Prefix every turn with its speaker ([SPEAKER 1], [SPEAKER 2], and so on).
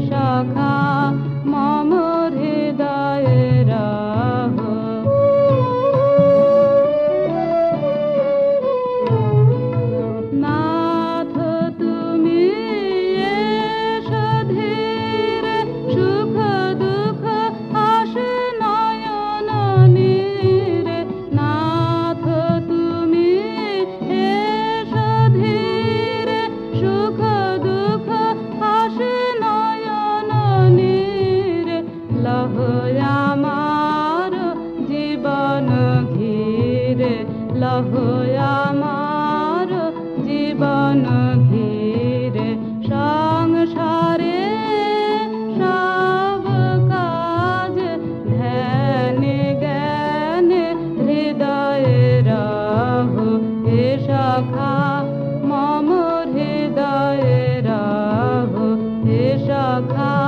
[SPEAKER 1] সখা মম হৃদয়ে রহ। নাথ তুমি এসো ধীরে, সুখ দুঃখ আসে নয়ন নীরে। নাথ তুমি এসো ধীরে, সুখ দুঃখ আসে নয়ন নীরে। লহ আমার জীবন ঘিরে, লহ আমার জীবন ঘিরে। সংসারে সব কাজ ধ্যানে জ্ঞানে হৃদয়ে রহ। হে সখা মম হৃদয়ে রহ, হে সখা